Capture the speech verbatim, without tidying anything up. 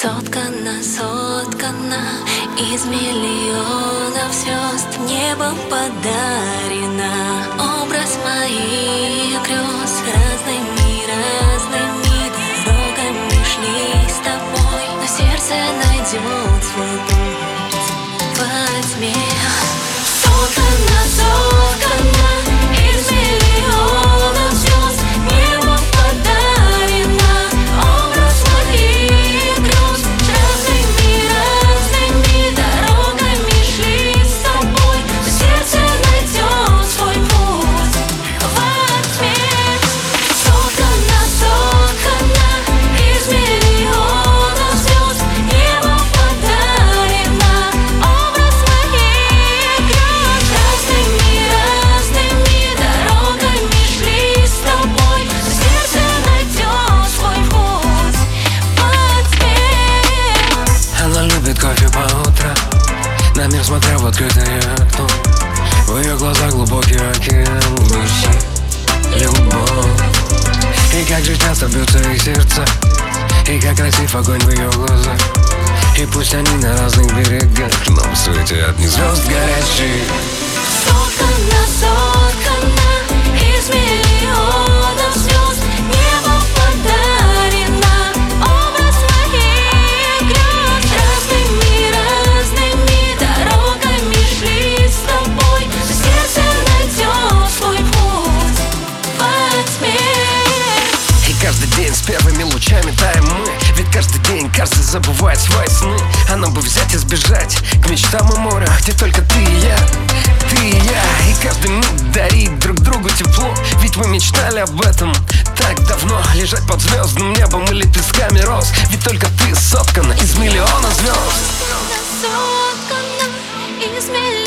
Соткана, соткана из миллионов звезд, небом подарена. Образ моих грез разными, разными дорогами шли с тобой, но сердце найдет свой путь во тьме. Соткана, соткана из миллионов звезд, небом подарена. Образ моих грез разными, разными дорогами шли с тобой, но сердце найдет свой путь во тьме. Соткана, соткана из миллионов звезд, небом подарена. Образ моих грез разными, разными дорогами шли с тобой, но сердце найдет свой путь во тьме. Она любит кофе по утрам, на мир смотря в открытое окно. В ее глазах глубокий океан души, любовь. И как же часто бьются их сердца, и как красив огонь в ее глазах. И пусть они на разных берегах, но в свете одних звезд горящих. Соткана, соткана из миллионов звезд, небом подарена. Образ моих грез разными, разными дорогами шли с тобой, но сердце найдет свой путь во тьме. И каждый день с первыми лучами таем мы, ведь каждый день каждый забывает свои сны. А нам бы взять и сбежать к мечтам и морю, где только ты и я, ты и я. И каждый миг дарить друг другу тепло, ведь мы мечтали об этом так давно. Лежать под звездным небом или песками роз, ведь только ты соткана из миллиона звезд. Соткана из миллионов